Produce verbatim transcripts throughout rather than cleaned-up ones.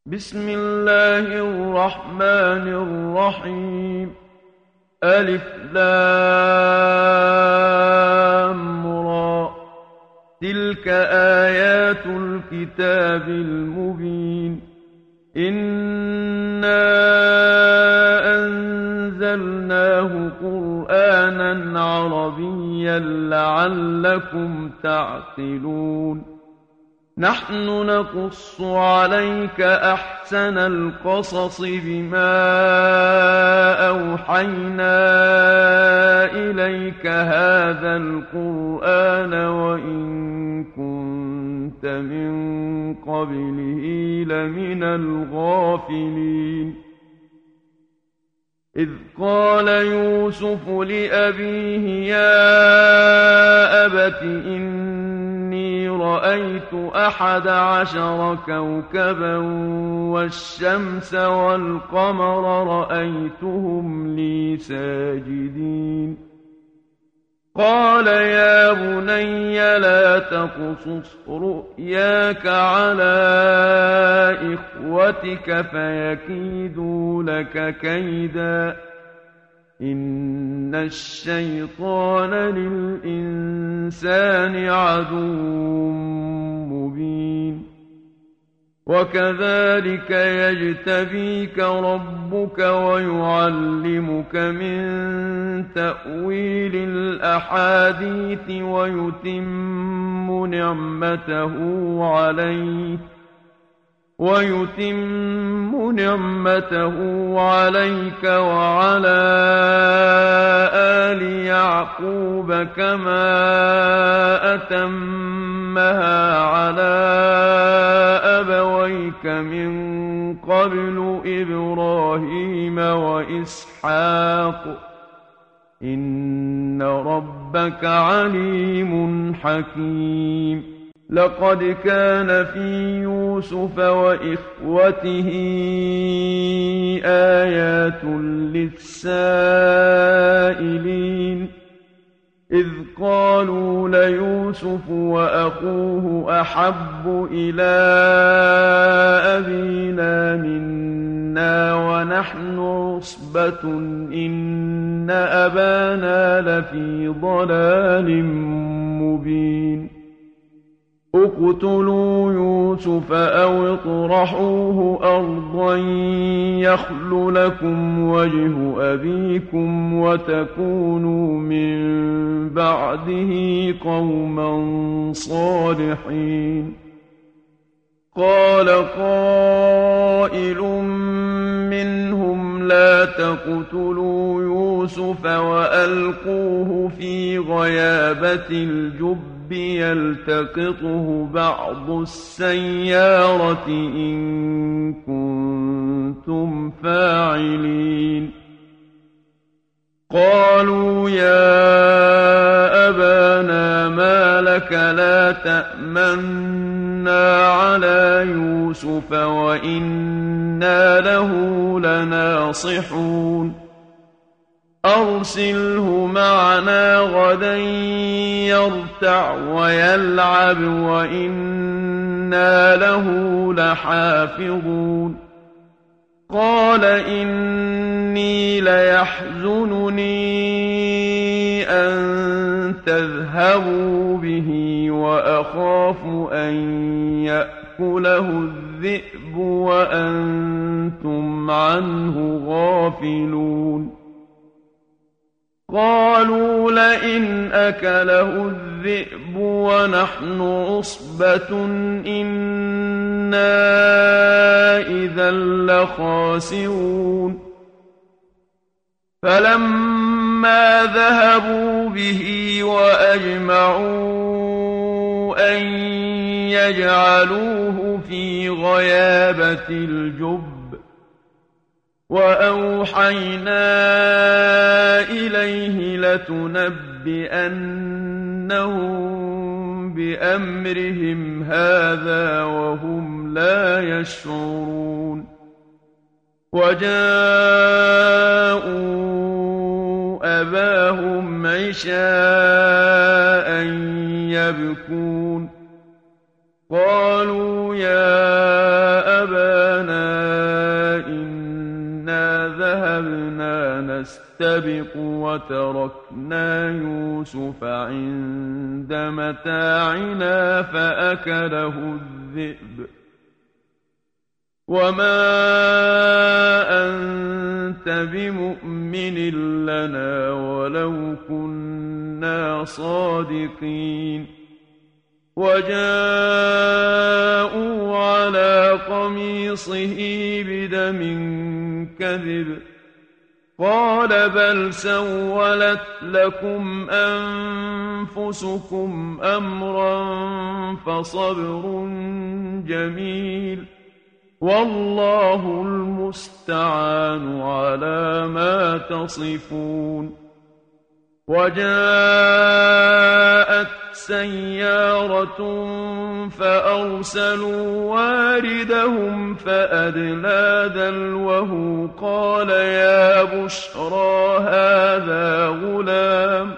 بسم الله الرحمن الرحيم. ألف لام را. تلك آيات الكتاب المبين. إنا أنزلناه قرآنا عربيا لعلكم تعقلون. نحن نقص عليك أحسن القصص بما أوحينا إليك هذا القرآن وإن كنت من قبله لمن الغافلين. إذ قال يوسف لأبيه يا أبت إني رأيت أحد عشر كوكبا والشمس والقمر رأيتهم لي ساجدين. قال يا بني لا تقصص رؤياك على إخوتك فيكيدوا لك كيدا إن الشيطان للإنسان عدو مبين. وكذلك يجتبيك ربك ويعلمك من تأويل الأحاديث ويتم نعمته عليك ويتم نعمته عليك وعلى آل يعقوب كما أتمها على أبويك من قبل إبراهيم وإسحاق إن ربك عليم حكيم. لقد كان في يوسف وإخوته آيات للسائلين إذ قالوا ليوسف وأخوه أحب إلى أبينا منا ونحن عصبة إن أبانا لفي ضلال مبين. اقتلوا يوسف أو اطرحوه أرضا يخل لكم وجه أبيكم وتكونوا من بعده قوما صالحين. قال قائل منهم لا تقتلوا يوسف وألقوه في غيابة الجب يلتقطه بعض السيارة إن كنتم فاعلين. قالوا يا أبانا ما لك لا تأمنا على يوسف وإنا له لناصحون. أرسله معنا غدا يرتع ويلعب وإنا له لحافظون. قال إني ليحزنني أن تذهبوا به وأخاف أن يأكله الذئب وأنتم عنه غافلون. قالوا لئن أكله الذئب ونحن عصبة إنا إذا لخاسرون. فلما ذهبوا به وأجمعوا أن يجعلوه في غيابة الجب وأوحينا إليه لتنبئنهم بأمرهم هذا وهم لا يشعرون. وجاءوا أباهم عشاء يبكون. قالوا يا أبانا نستبق وتركنا يوسف عند متاعنا فأكله الذئب وما أنت بمؤمن لنا ولو كنا صادقين وجاءوا على قميصه بدم كذب قال بل سولت لكم أنفسكم أمرا فصبر جميل والله المستعان على ما تصفون وجاءت سيارة فأرسلوا واردهم فأدلى دلوه قال يا بشرى هذا غلام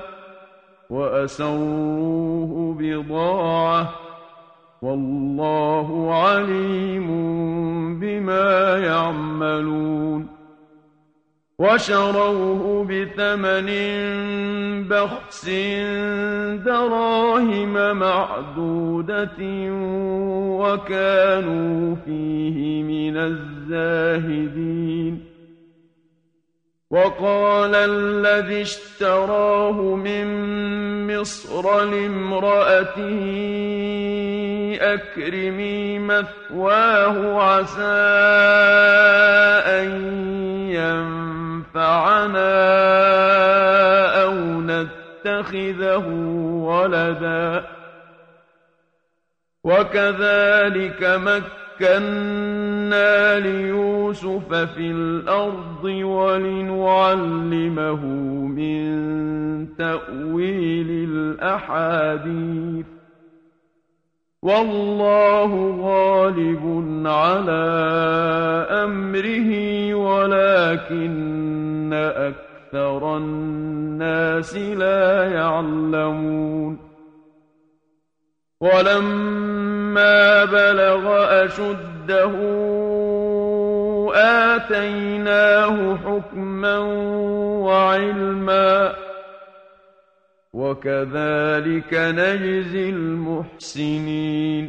وأسروه بضاعة والله عليم بما يعملون وشروه بثمن بخس دراهم معدودة وكانوا فيه من الزاهدين وقال الذي اشتراه من مصر لامرأته أكرمي مثواه عسى أن ينفعنا أو نتخذه ولدا وكذلك مكنا ليوسف في الأرض ولنعلمه من تأويل الأحاديث والله غالب على أمره ولكن أكثر الناس لا يعلمون ولما بلغ أشده آتيناه حكما وعلما وكذلك نجزي المحسنين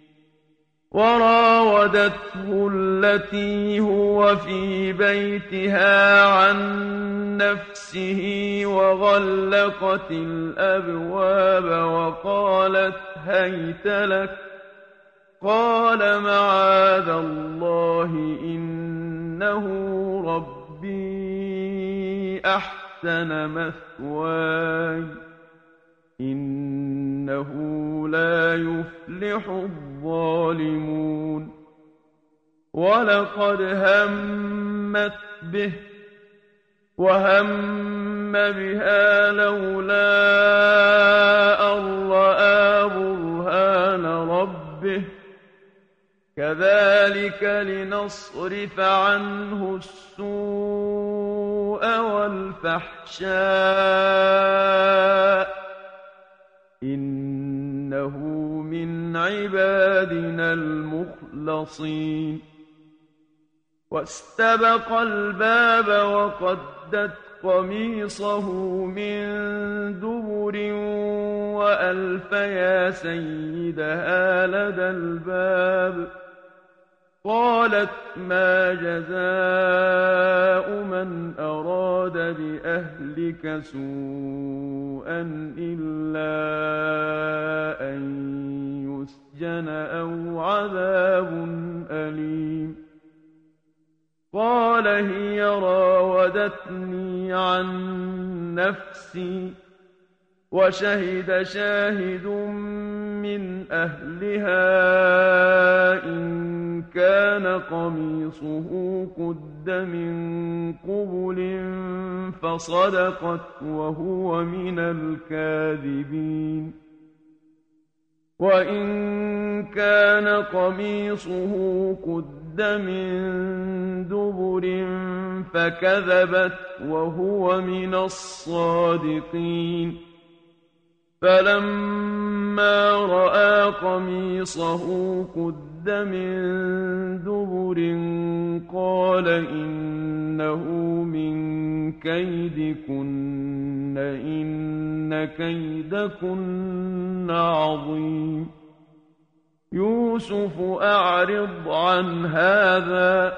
وراودته التي هو في بيتها عن نفسه وغلقت الأبواب وقالت هيت لك قال معاذ الله إنه ربي أحسن مثواي إنه لا يفلح الظالمون ولقد همت به وهم بها لولا أن رأى برهان ربه كذلك لنصرف عنه السوء والفحشاء إنه من عبادنا المخلصين واستبق الباب وقدت قميصه من دبر وألف يا سيدها لدى الباب قالت ما جزاء من أراد بأهلك سوءا إلا أن يسجن أو عذاب أليم قال هي راودتني عن نفسي وشهد شاهد من أهلها إن كان قميصه قد من قبل فصدقت وهو من الكاذبين وإن كان قميصه قد من دبر فكذبت وهو من الصادقين فلما رأى قميصه قد من دبر قال إنه من كيدكن إن كيدكن عظيم يوسف أعرض عن هذا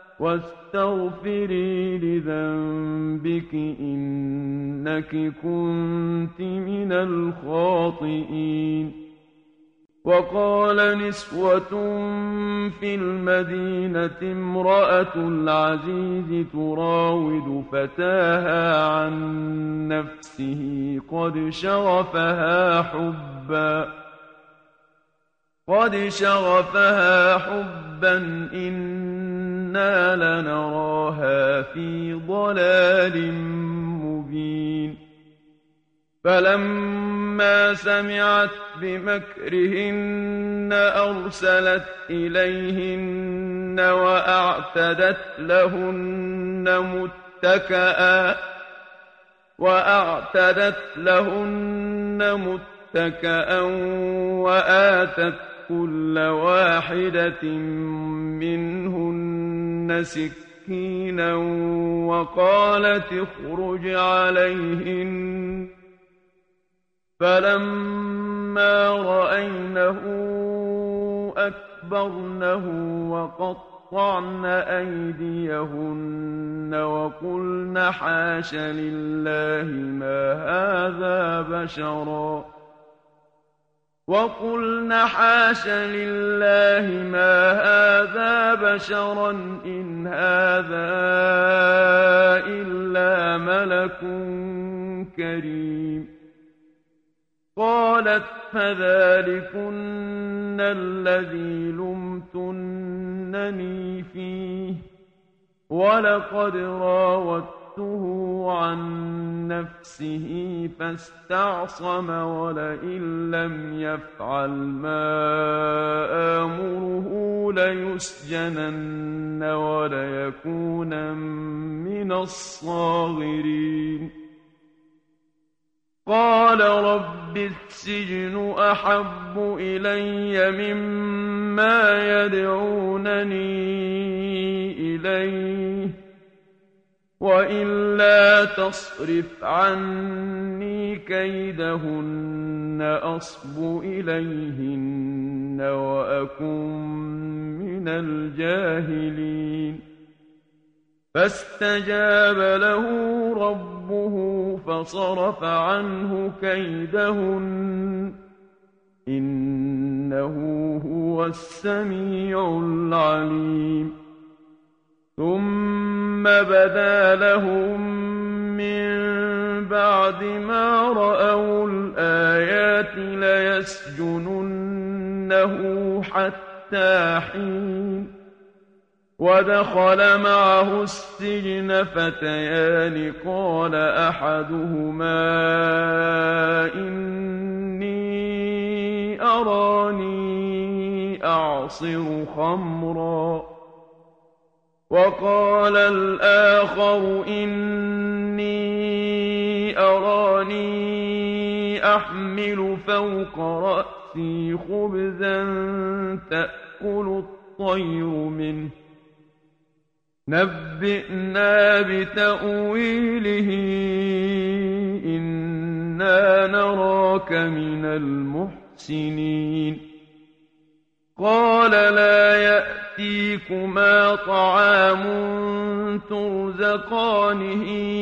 واستغفري لذنبك إنك كنت من الخاطئين وقال نسوة في المدينة امرأة العزيز تراود فتاها عن نفسه قد شغفها حبا قد شغفها حبا إنا لنراها في ضلال مبين فلما سمعت بمكرهن أرسلت إليهن وأعتدت لهن متكئا وأعتدت لهن متكئا وآتت كل واحدة منهن سكينا وقالت اخرج عليهن فلما رأينه أكبرنه وقطعن أيديهن وقلن حاش لله ما هذا بشرا وقلن حاش لله ما هذا بشرا إن هذا إلا ملك كريم قالت فذلكن الذي لمتنني فيه ولقد راودته عن نفسه فاستعصم ولئن لم يفعل ما آمره ليسجنن وليكونن من الصاغرين قال رب السجن أحب إلي مما يدعونني إليه وإلا تصرف عني كيدهن أصب إليهن وأكن من الجاهلين فاستجاب له ربه فصرف عنه كيدهن إنه هو السميع العليم ثم بدا لهم من بعد ما رأوا الآيات ليسجننه حتى حين ودخل معه السجن فتيان قال أحدهما إني أراني أعصر خمرا وقال الآخر إني أراني أحمل فوق رأسي خبزا تأكل الطير منه نبئنا بتأويله إنا نراك من المحسنين قال لا يأتيكما طعام ترزقانه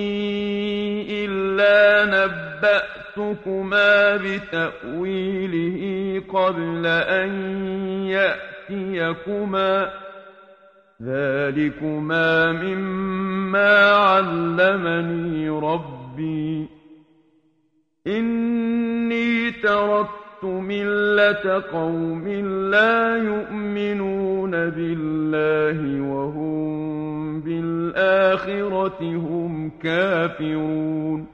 إلا نبأتكما بتأويله قبل أن يأتيكما ذلكما مما علمني ربي إني تركت ملة قوم لا يؤمنون بالله وهم بالآخرة هم كافرون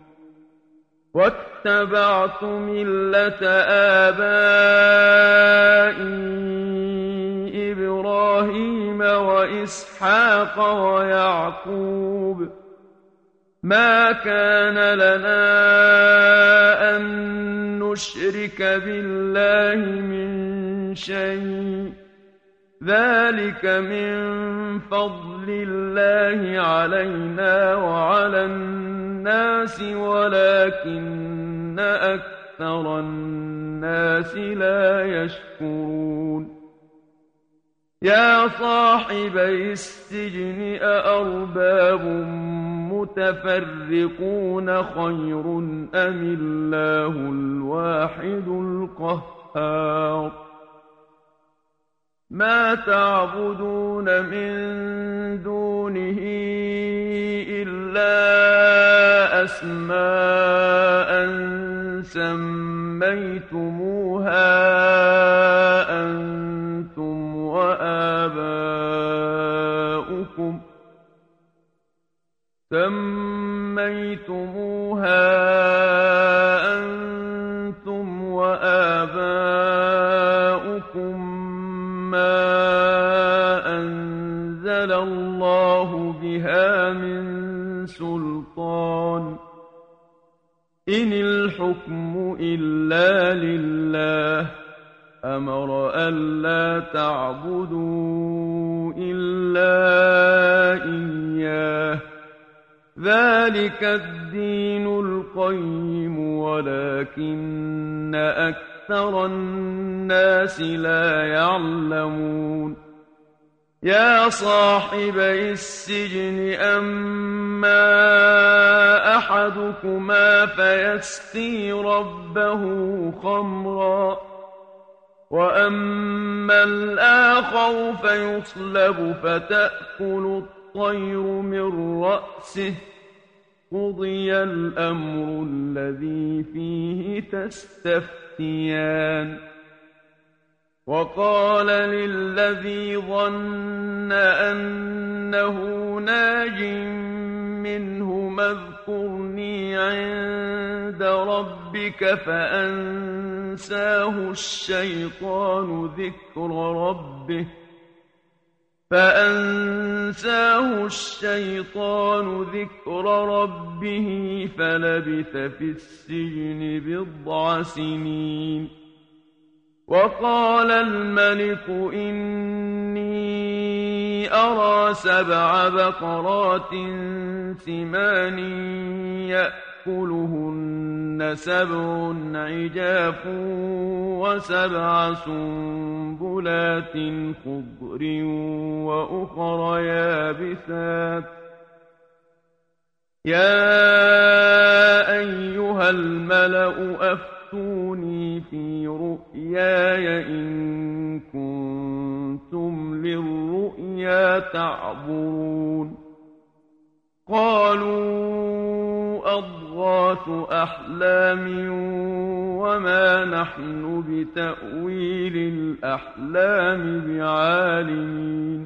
واتبعت ملة آبائي إبراهيم وإسحاق ويعقوب ما كان لنا أن نشرك بالله من شيء ذلك من فضل الله علينا وعلى الناس ولكن أكثر الناس لا يشكرون يا صاحبي السجن أأرباب متفرقون خير أم الله الواحد القهار ما تعبدون من دونه إلا أسماء سميتموها أنتم وآباؤكم سميتموها أنتم وآباؤكم ما أنزل الله بها من سلطان إن الحكم إلا لله أمر ألا تعبدوا إلا إياه ذلك الدين القيم ولكن أكثر الناس لا يعلمون يا صاحبي السجن أما أحدكما فيسقي ربه خمرا وأما الآخر فيصلب فتأكل الطير من رأسه قضي الأمر الذي فيه تستفتيان وقال للذي ظن أنه ناج منهما اذكرني عند ربك فأنساه الشيطان ذكر ربه فأنساه الشيطان ذكر ربه فلبث في السجن بضع سنين وقال الملك إني أرى سبع بقرات سمان يأكلهن سبع عجاف وسبع سنبلات خضر وأخر يابسات يا أيها الملأ أفتوني في رؤياي إن كنتم للرؤيا تعبرون قالوا أضغاث أحلام وما نحن بتأويل الأحلام بعالمين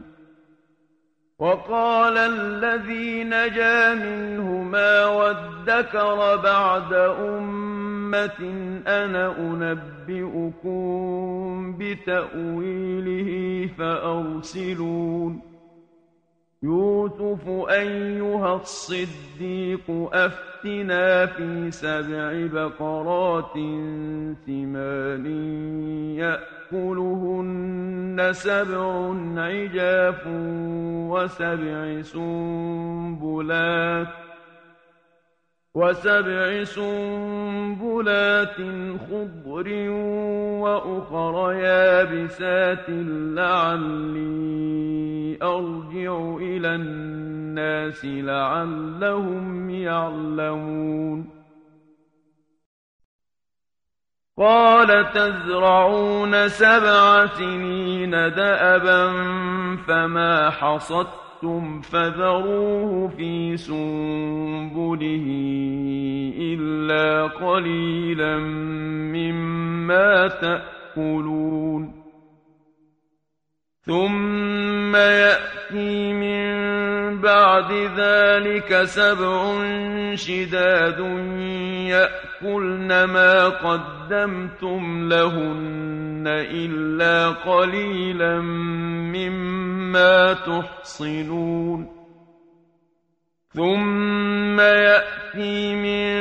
وقال الذي نجا منهما وادكر بعد أمة أنا أنبئكم بتأويله فأرسلون يوسف أيها الصديق أفتنا في سبع بقرات سمان يأكلهن سبع عجاف وسبع سنبلات وسبع سنبلات خضر وأخر يابسات لعلي أرجع إلى الناس لعلهم يعلمون قال تزرعون سبع سنين دأبا فما حصدتم فذروه في سنبله إلا قليلا مما تأكلون ثم يأتي من بعد ذلك سبع شداد يأكلن ما قدمتم لهن إلا قليلا مما تحصنون ثم يأتي من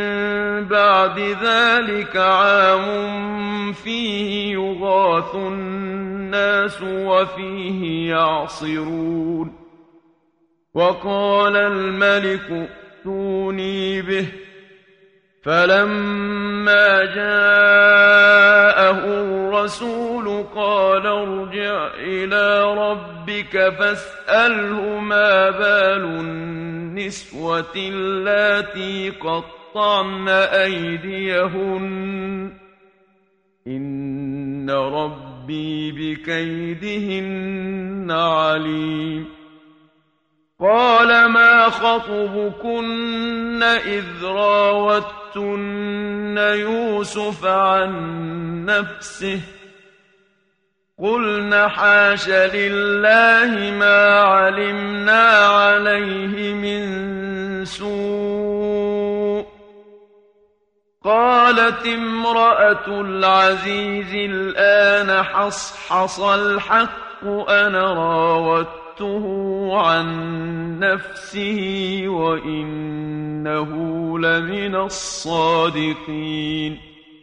بعد ذلك عام فيه يغاث الناس الناس وفيه يعصرون وقال الملك ائتوني به فلما جاءه الرسول قال ارجع إلى ربك فاسأله ما بال النسوة اللاتي قطعن أيديهن إن ربي بكيدهن عليم قال ما خطبكن إذ راوتن يوسف عن نفسه قلن حاش لله ما علمنا عليه من سوء قالت امرأة العزيز الآن حصحص الحق أنا راودته عن نفسه وإنه لمن الصادقين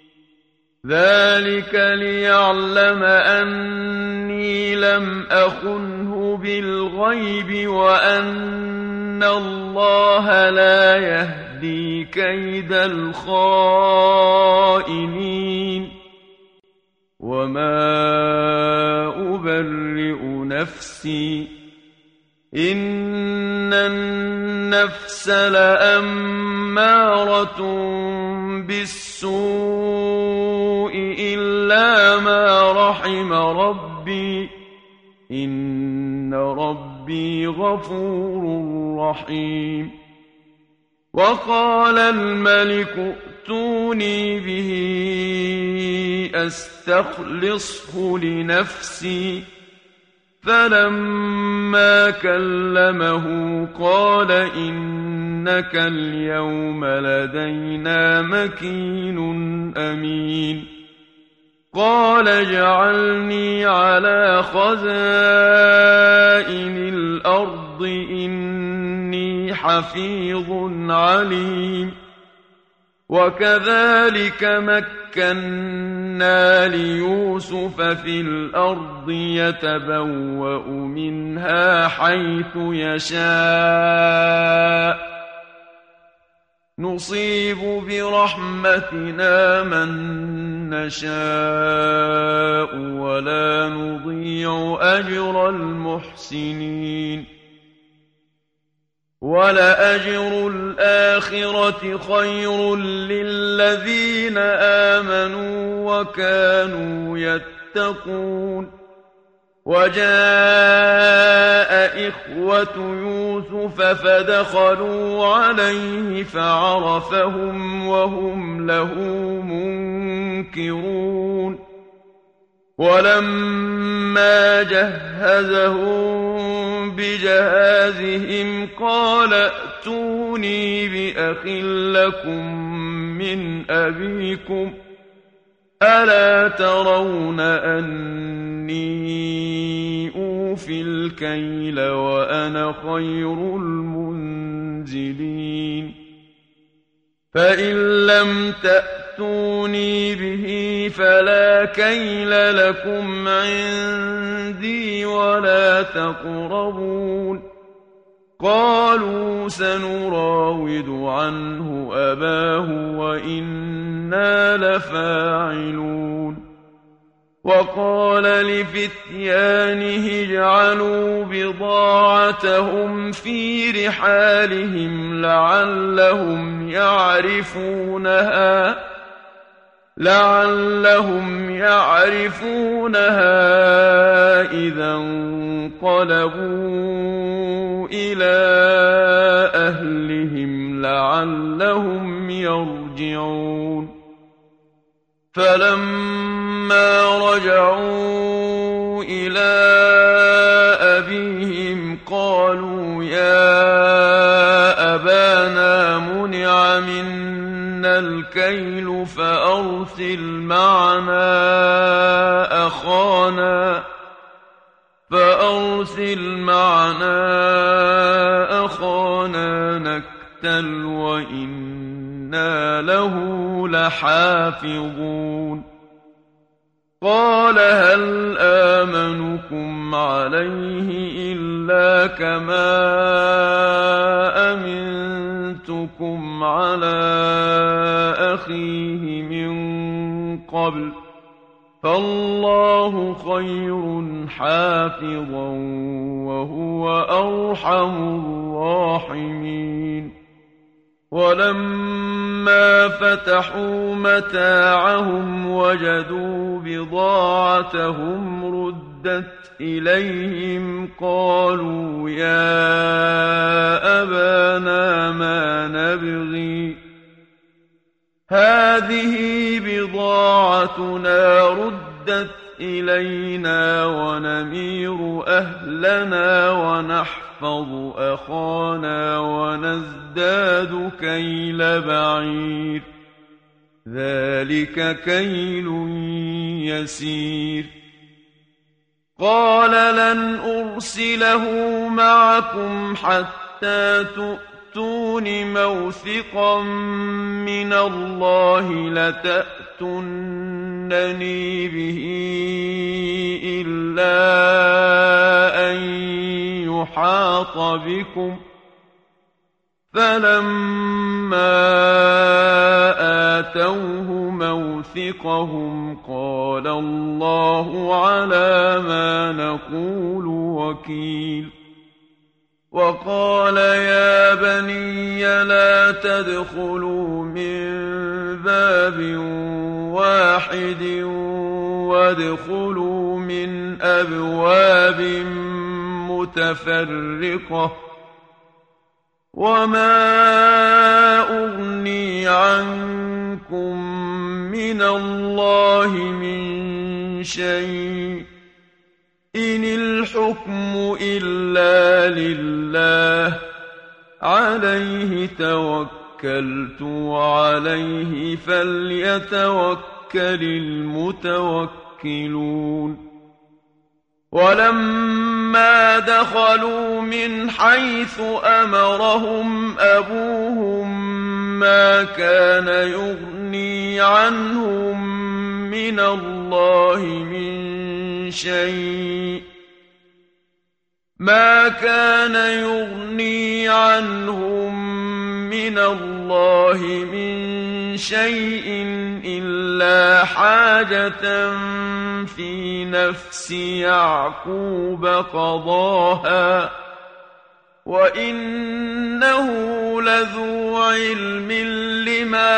ذلك ليعلم أني لم أخنه بالغيب وأن الله لا يهدي كيد الخائنين وما أبرئ نفسي إن النفس لأمارة بالسوء إلا ما رحم ربي إن ربي غفور رحيم وقال الملك ائتوني به أستخلصه لنفسي فلما كلمه قال إنك اليوم لدينا مكين أمين قال اجعلني على خزائن الأرض إني حفيظ عليم وكذلك مكنا ليوسف في الأرض يتبوأ منها حيث يشاء نصيب برحمتنا من نشاء ولا نضيع أجر المحسنين ولأجر الآخرة خير للذين آمنوا وكانوا يتقون وجاء إخوة يوسف فدخلوا عليه فعرفهم وهم له منكرون ولما جهزهم بجهازهم قال ائتوني بأخ لكم من أبيكم ألا ترون أني أوفي الكيل وأنا خير المنزلين فإن لم تأتوني به فلا كيل لكم عندي ولا تقربون قالوا سنراود عنه أباه وإنا لفاعلون وقال لفتيانه اجعلوا بضاعتهم في رحالهم لعلهم يعرفونها لعلهم يعرفونها إذا انقلبوا إلى أهلهم لعلهم يرجعون فلما رجعوا إلى أبيهم قالوا يا أبانا منع منا الكيل فأرسل معنا أخانا فأرسل معنا أخانا نكتل وإنا له لحافظون قال هل آمنكم عليه إلا كما أمنتكم على أخيه من قبل فالله خير حافظا وهو أرحم الراحمين. ولما فتحوا متاعهم وجدوا بضاعتهم ردت إليهم قالوا يا أبانا ما نبغي هذه بضاعتنا ردت إلينا ونمير أهلنا ونحفظ أخانا ونزداد كيل بعير ذلك كيل يسير. قال لن أرسله معكم حتى تؤتون موثقا من الله لتأتونني به إلا أن يحاط بكم فلما آتوه موثقهم قال الله على ما نقول وكيل. وقال يا بني لا تدخلوا من باب واحد وادخلوا من أبواب متفرقة وما أغني عنكم من الله من شيء إن الحكم إلا لله عليه توكلت وعليه فليتوكل المتوكلون. ولما دخلوا من حيث أمرهم أبوهم ما كان يغني عنهم من الله من شيء ما كان يغني عنهم من الله من شيء إلا حاجة في نفس يعقوب قضاها وإنه لذو علم لما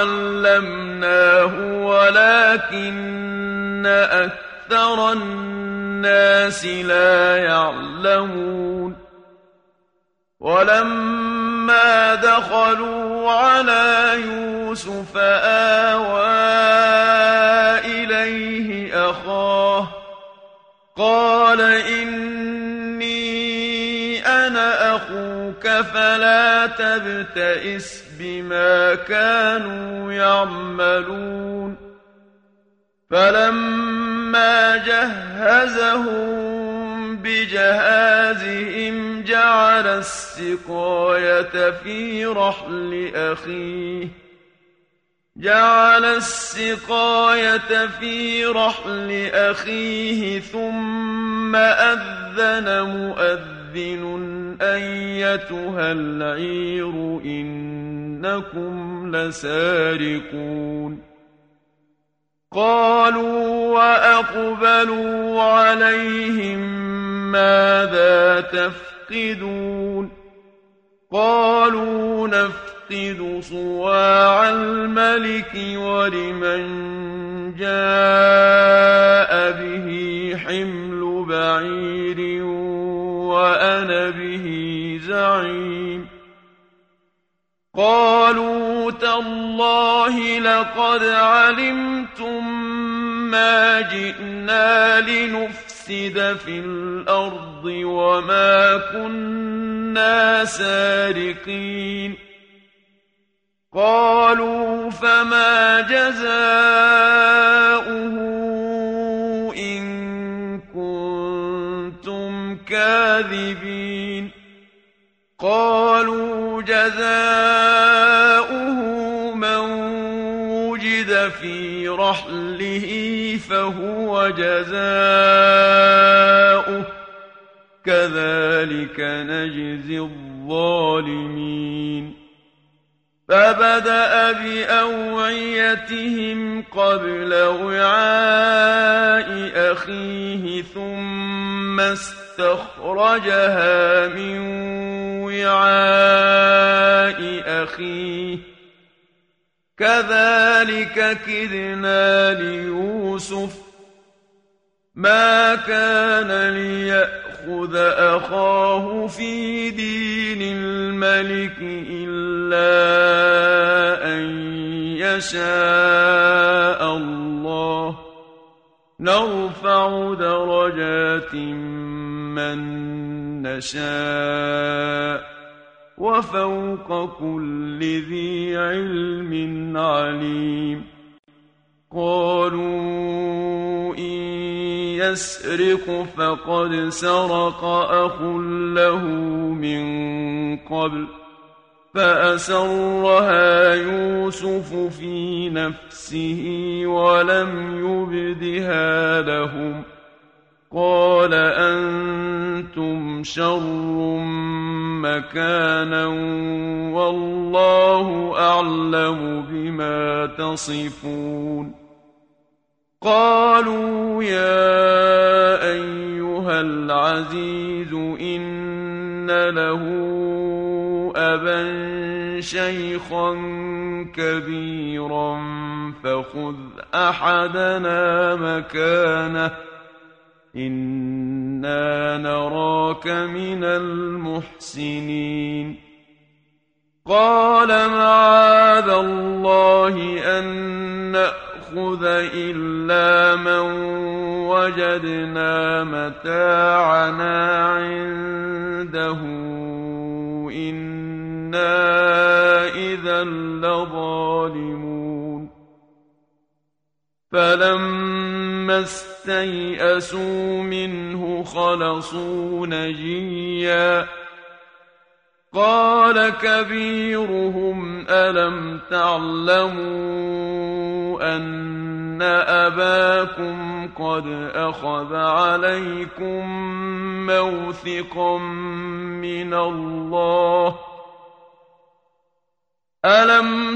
علمناه ولكن أكثر الناس لا يعلمون. ولما دخلوا على يوسف آوى إليه أخاه قال إني أنا أخوك فلا تبتئس بما كانوا يعملون. فلما جهزهم بجهازهم جعل السقاية في رحل أخيه جعل السقاية في رحل أخيه ثم أذن مؤذن أيتها العير إنكم لسارقون. قالوا وأقبلوا عليهم ماذا تفقدون قالوا نفقد صواع الملك ولمن جاء به حمل بعير وأنا به زعيم. قالوا تالله لقد علمتم ما جئنا لنفسد في الأرض وما كنا سارقين. قالوا فما جزاؤه إن كنتم كاذبين. قالوا جزاؤه من وجد في رحله فهو جزاؤه كذلك نجزي الظالمين فبدأ بأوعيتهم قبل وعاء أخيه ثم استخرجها من وعاء أخيه كذلك كدنا ليوسف ما كان ليأخذ أخاه في دين الملك إلا أن يشاء الله نرفع درجات من نشاء وفوق كل ذي علم عليم قالوا إن يسرق فقد سرق أخ له من قبل فأسرها يوسف في نفسه ولم يبدها لهم قال أنتم شر مكانا والله أعلم بما تصفون قالوا يا أيها العزيز إن له أبا شيخا كبيرا فخذ أحدنا مكانه إنا نراك من المحسنين قال معاذ الله أن نأخذ إلا من وجدنا متاعنا عنده إنا إذا لظالمون فلما استيئسوا منه خلصوا نجيا قال كبيرهم ألم تعلموا أن أباكم قد أخذ عليكم موثقا من الله ألم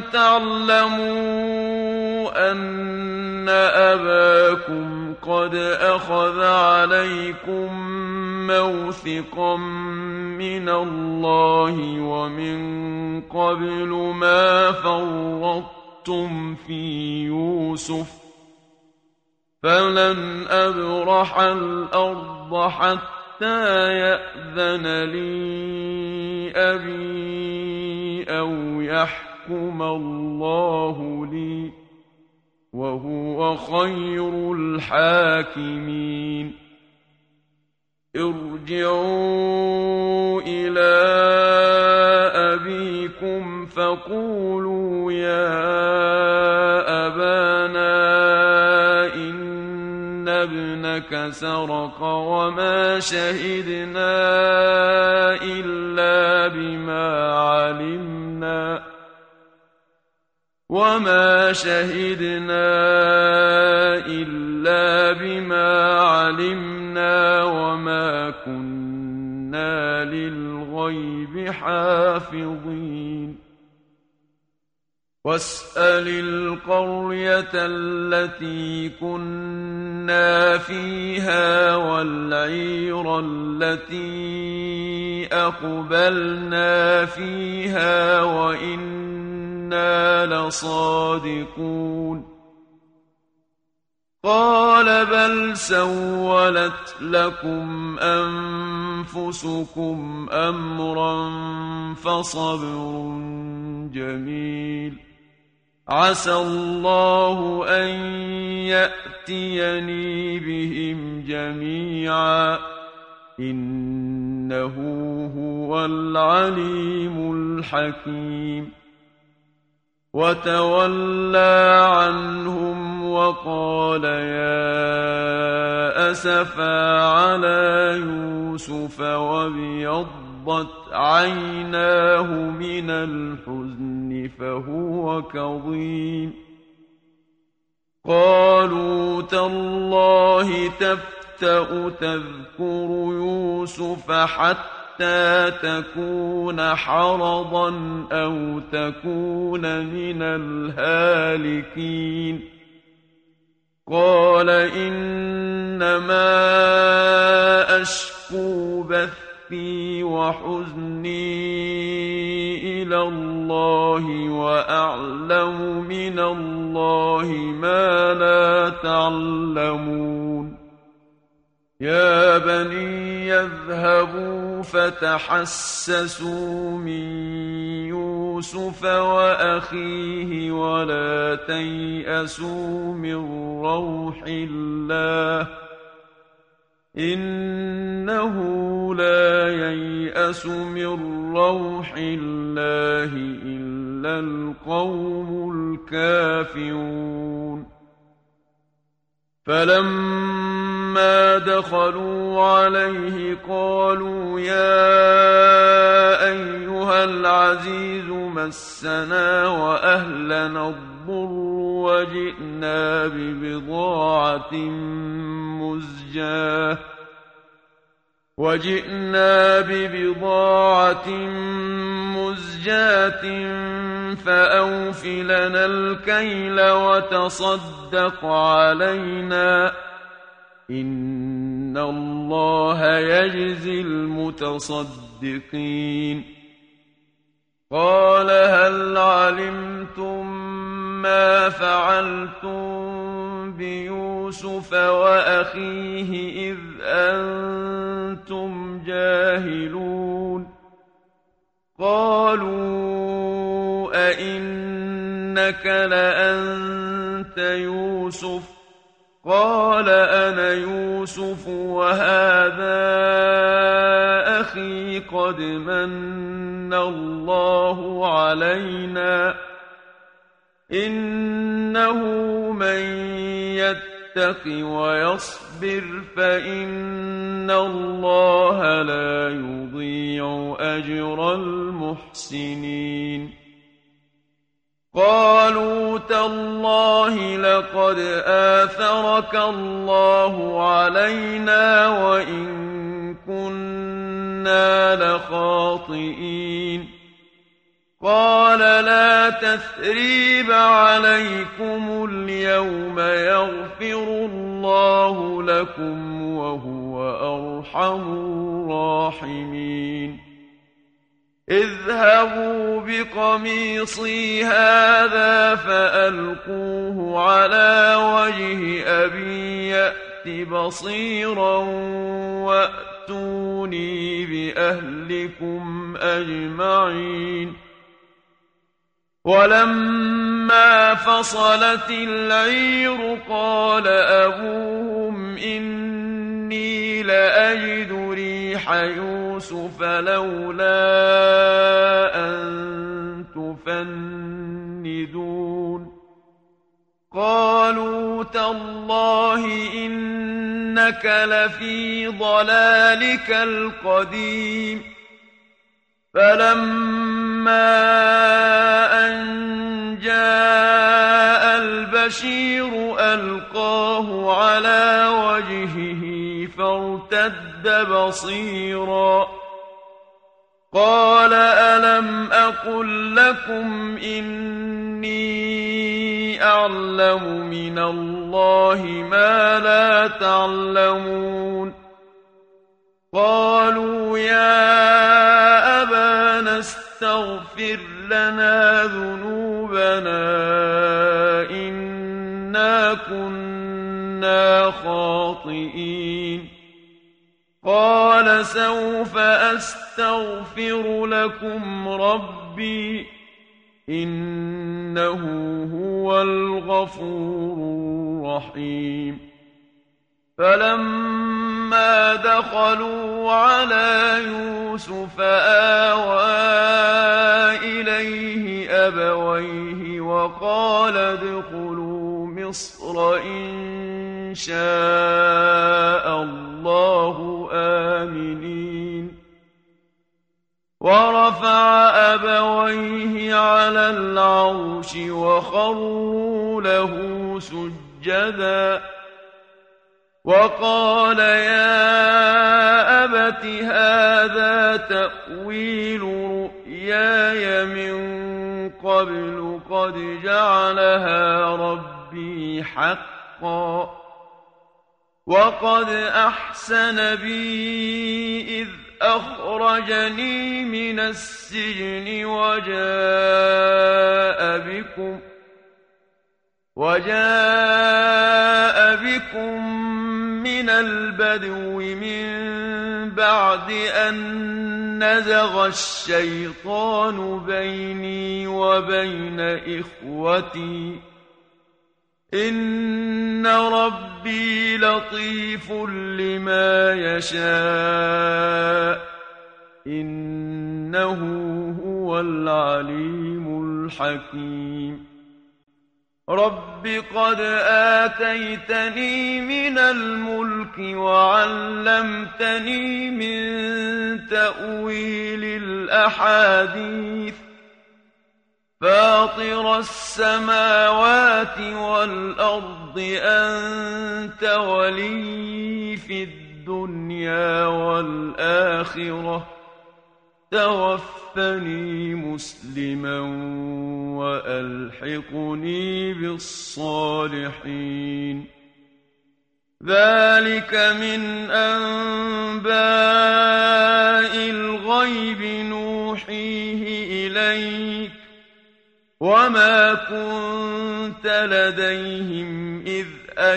تعلموا أن أباكم قد أخذ عليكم موثقا من الله ومن قبل ما فرطتم في يوسف فلن أبرح الأرض حتى يأذن لي أبي أو يحكم الله لي وهو خير الحاكمين ارجعوا إلى أبيكم فقولوا يا أبانا إن ابنك سرق وما شهدنا إلا بما علمنا وما شهدنا إلا بما علمنا وما كنا للغيب حافظين واسأل القرية التي كنا فيها والعير التي أقبلنا فيها وإنا لصادقون قال بل سولت لكم أنفسكم أمرا فصبر جميل عسى الله أن يأتيني بهم جميعا إنه هو العليم الحكيم وتولى عنهم وقال يا أسفا على يوسف وابيضت عيناه من الحزن فهو كظيم قالوا تالله تفتأ تذكر يوسف حتى تكون حرضا أو تكون من الهالكين قال إنما أشكو بثي وحزني إلى الله وأعلم من الله ما لا تعلمون يا بني يذهبوا فتحسسوا من يوسف وأخيه ولا تيأسوا من روح الله إنه لا ييأس من روح الله إلا القوم الكافرون فلما دخلوا عليه قالوا يا أيها العزيز مسنا وأهلنا الضر وجئنا ببضاعة مزجاة وجئنا ببضاعة مزجاة فأوف لنا الكيل وتصدق علينا إن الله يجزي المتصدقين قال هل علمتم ما فعلتم بيوسف وأخيه إذ أنتم جاهلون قالوا أئنك لأنت يوسف قال أنا يوسف وهذا أخي قد من الله علينا إنه من يتق ويصبر فإن الله لا يضيع أجر المحسنين قالوا تالله لقد آثرك الله علينا وإن كنا لخاطئين قال لا تثريب عليكم اليوم يغفر الله لكم وهو أرحم الراحمين اذهبوا بقميصي هذا فألقوه على وجه أبي يأت بصيرا وأتوني بأهلكم أجمعين ولما فصلت العير قال أبوهم إني لأجد ريح يوسف لولا أن تفندون قالوا تالله إنك لفي ضلالك القديم فلما أن جاء البشير ألقاه على وجهه فارتد بصيرا قال ألم أقل لكم إني أعلم من الله ما لا تعلمون قالوا يا أبانا استغفر لنا ذنوبنا إنا كنا خاطئين قال سوف أستغفر لكم ربي إنه هو الغفور الرحيم فلما دخلوا على يوسف آوى إليه أبويه وقال ادخلوا مصر إن شاء الله آمنين ورفع أبويه على العرش وخروا له سجدا سجدا وقال يا أبت هذا تأويل رؤياي من قبل قد جعلها ربي حقا وقد أحسن بي إذ أخرجني من السجن وجاء بكم وجاء بكم من البدو من بعد أن نزغ الشيطان بيني وبين إخوتي إن ربي لطيف لما يشاء إنه هو العليم الحكيم رب قد آتيتني من الملك وعلمتني من تأويل الأحاديث فاطر السماوات والأرض أنت ولي في الدنيا والآخرة توفني مسلما وألحقني بالصالحين ذلك من أنباء الغيب نوحيه إليك وما كنت لديهم إذ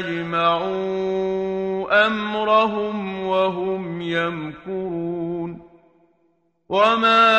أجمعوا أمرهم وهم يمكرون وما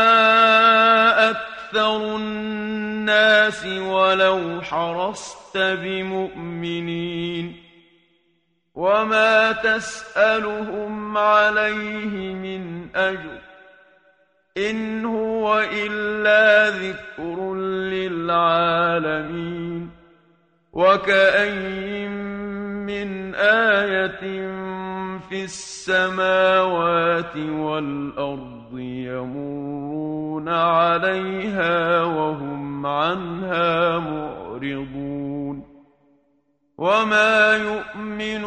أكثر الناس ولو حرصت بمؤمنين وما تسألهم عليه من أجر إن هو إلا ذكر للعالمين وكأين من آية في السماوات والأرض يمرون عليها وهم عنها معرضون وما يؤمن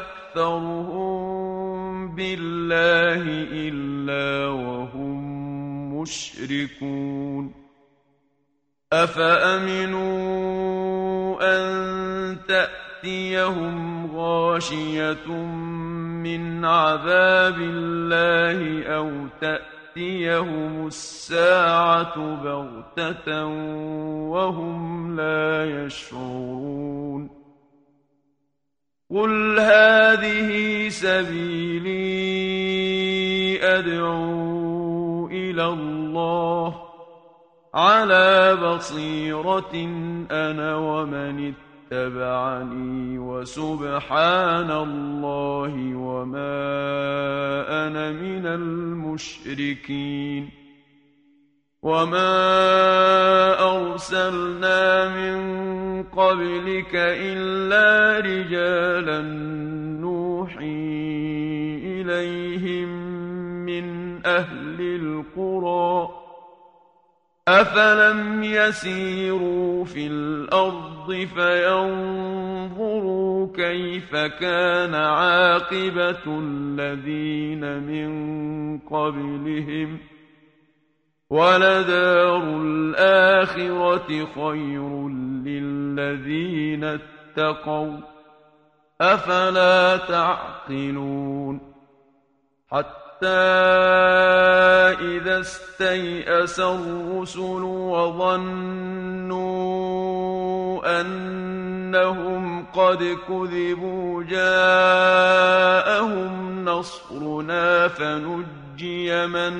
أكثرهم بالله إلا وهم مشركون أفأمنوا أن تأتيهم غاشية من عذاب الله أو تأتيهم الساعة بغتة وهم لا يشعرون قل هذه سبيلي أدعو إلى الله على بصيرة أنا ومن اتبعني وسبحان الله وما أنا من المشركين وما أرسلنا من قبلك إلا رجالا نوحي إليهم من أهل القرى أفلم يسيروا في الأرض فينظروا كيف كان عاقبة الذين من قبلهم ولدار الآخرة خير للذين اتقوا أفلا تعقلون حتى إذا استيأس الرسل وظنوا أنهم قد كذبوا جاءهم نصرنا فنجي من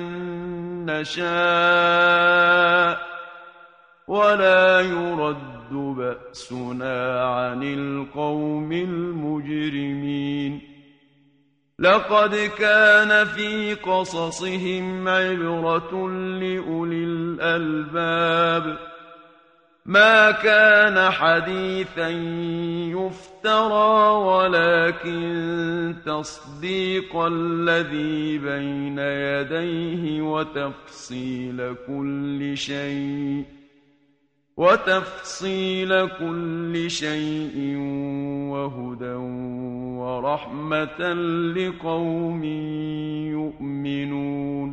نشاء ولا يرد بأسنا عن القوم المجرمين لقد كان في قصصهم عبرة لأولي الألباب ما كان حديثا يفترى ولكن تصديق الذي بين يديه وتفصيل كل شيء وتفصيل كل شيء وهدى ورحمة لقوم يؤمنون